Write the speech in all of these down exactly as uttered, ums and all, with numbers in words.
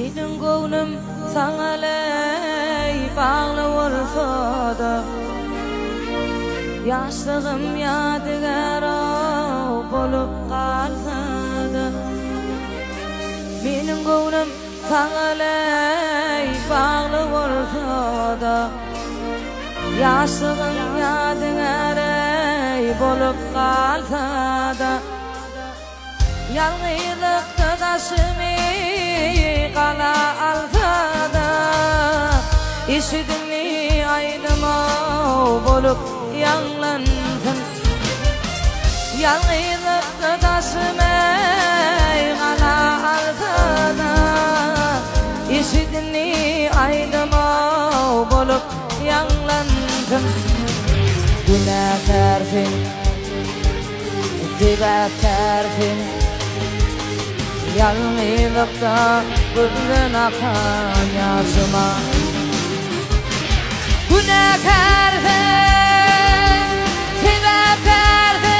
Mening gönlüm saňa ley bagly bolsa-da ýaşlygym ýadygar bolup galsa-da Mening gönlüm saňa ley bagly bolsa-da ýaşlygym ýadygar bolup galsa-da Yalnızlıkta daşımı kala alsa-da İşidimli aydıma bolup yanlansın Yalnızlıkta daşımı kala alsa-da İşidimli aydıma bolup yanlansın Günahkarfin, sebepkarfin Yalnızlıkta gözden akan yaşıma Günahkarfin, sebepkarfin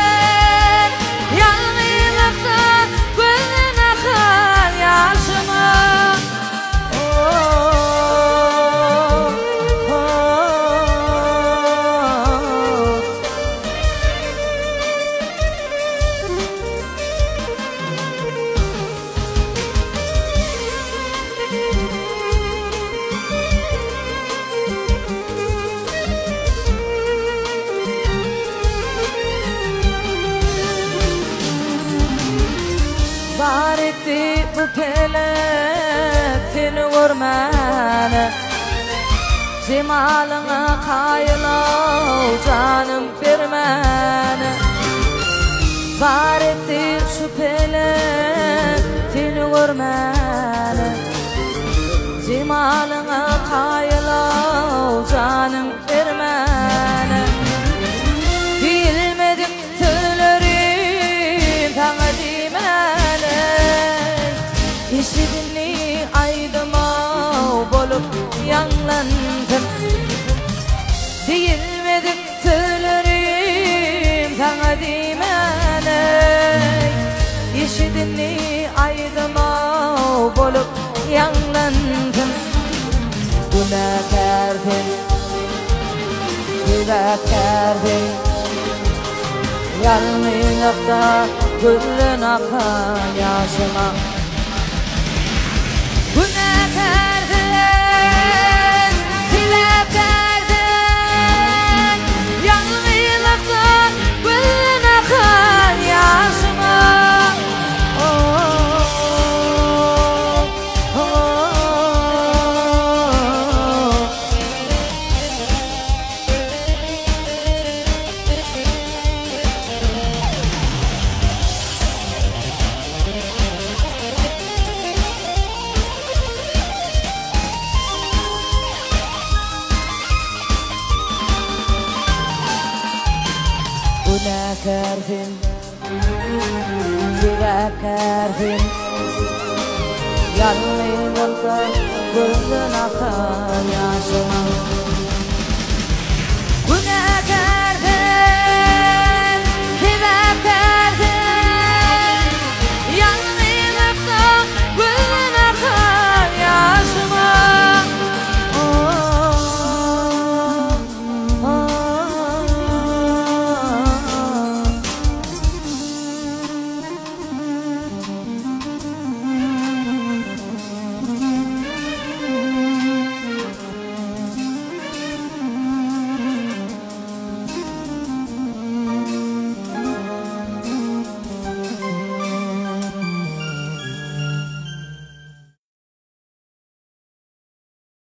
Yalnızlıkta gözden akan yaşıma Bar etti bu pelek seni görmeni Cemalına kayılav canım vermeni Bar etti şu pelek seni görmeni Cemalına kayılav canım vermeni Bilmedim söylerim sana dimeni İşidimli aydıma bolup yanlansın Değilmedim söylerim sana dimeni İşidimli aydıma bolup yanlansın Günahkarfin, sebepkarfin Yalnızlıkta gözden akan yaşıma Günahkarfin, sebepkarfin Yalnızlıkta gözden akan yaşıma Günahkarfin, sebepkarfin Yalnızlıkta gözden akan yaşıma